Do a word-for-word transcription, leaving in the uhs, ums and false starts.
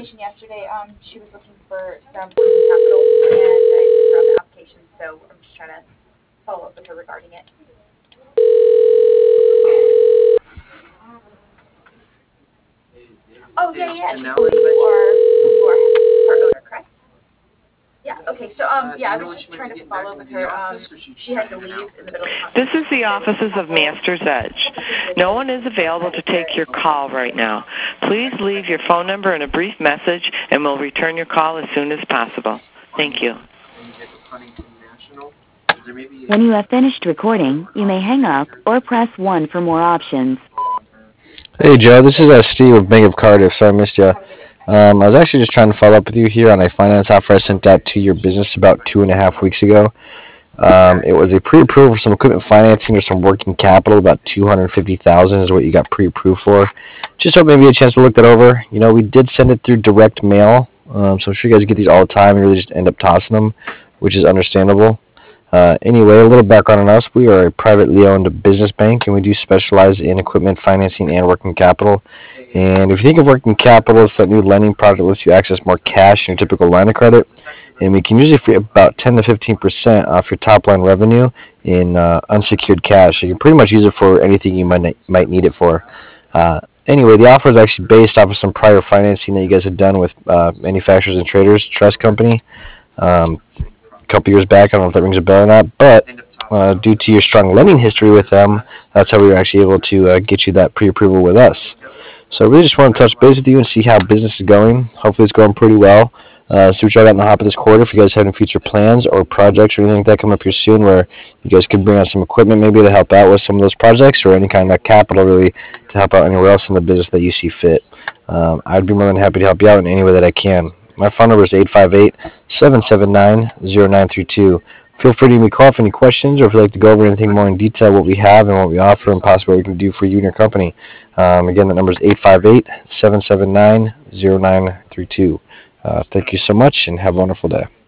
conversation yesterday. Um, she was looking for some working capital, and I sent her out the application, so I'm just trying to follow up with her regarding it. Oh yeah, yeah. So you are you are her owner, correct? Yeah. Okay. So um, yeah, I was just trying to follow up with her. Um, she had to leave in the middle of the This is conversation. the offices of Master's Edge. No one is available to take your call right now. Please leave your phone number and a brief message, and we'll return your call as soon as possible. Thank you. When you have finished recording, you may hang up or press one for more options. Hey Joe, this is uh, Steve with Bank of Cardiff. Sorry I missed you. Um, I was actually just trying to follow up with you here on a finance offer I sent out to your business about two and a half weeks ago. Um, it was a pre-approved for some equipment financing or some working capital. About two hundred fifty thousand dollars is what you got pre-approved for. Just hope maybe you had a chance to look that over. You know, we did send it through direct mail, um, so I'm sure you guys get these all the time and really just end up tossing them, which is understandable. Uh, anyway, a little background on us. We are a privately owned business bank, and we do specialize in equipment financing and working capital. And if you think of working capital, it's that new lending product that lets you access more cash in your typical line of credit. And we can usually free about ten to fifteen percent off your top line revenue in uh, unsecured cash. So you can pretty much use it for anything you might might need it for. Uh, anyway, the offer is actually based off of some prior financing that you guys had done with uh, Manufacturers and Traders Trust Company. Um, a couple years back. I don't know if that rings a bell or not, but uh, due to your strong lending history with them, that's how we were actually able to uh, get you that pre-approval with us. So I really just want to touch base with you and see how business is going. Hopefully it's going pretty well. Uh, see what y'all got in the hop of this quarter. If you guys have any future plans or projects or anything like that coming up here soon where you guys could bring on some equipment maybe to help out with some of those projects or any kind of capital really to help out anywhere else in the business that you see fit. Um, I'd be more than happy to help you out in any way that I can. My phone number is eight five eight, seven seven nine, zero nine three two. Feel free to give me a call if any questions or if you'd like to go over anything more in detail, what we have and what we offer and possibly what we can do for you and your company. Um, again, the number is eight five eight, seven seven nine, zero nine three two. Uh, thank you so much and have a wonderful day.